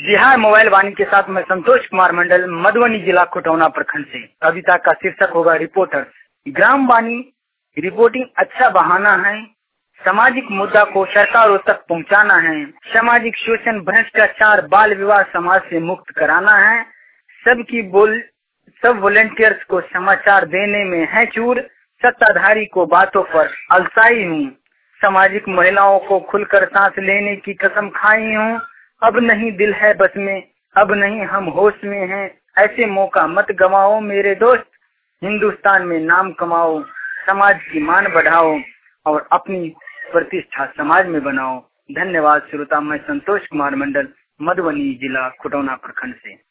Bihar mobile वाणी के साथ मैं संतोष कुमार मंडल, मधुबनी जिला खुटौना प्रखंड से। कविता का शीर्षक होगा रिपोर्टर। ग्राम वाणी रिपोर्टिंग अच्छा बहाना है, सामाजिक मुद्दा को सरकारों तक पहुंचाना है, सामाजिक शोषण, भ्रष्टाचार, बाल विवाह समाज से मुक्त कराना है। सब वॉलंटियर्स को समाचार देने में है चूर, सत्ताधारी को बातों पर अलसाई हूँ। सामाजिक महिलाओं को खुलकर सांस लेने की कसम खाई हूँ। अब नहीं दिल है बस में, अब नहीं हम होश में हैं। ऐसे मौका मत गवाओ मेरे दोस्त, हिंदुस्तान में नाम कमाओ, समाज की मान बढ़ाओ और अपनी प्रतिष्ठा समाज में बनाओ। धन्यवाद श्रोता। मैं संतोष कुमार मंडल, मधुबनी जिला खुटौना प्रखंड से।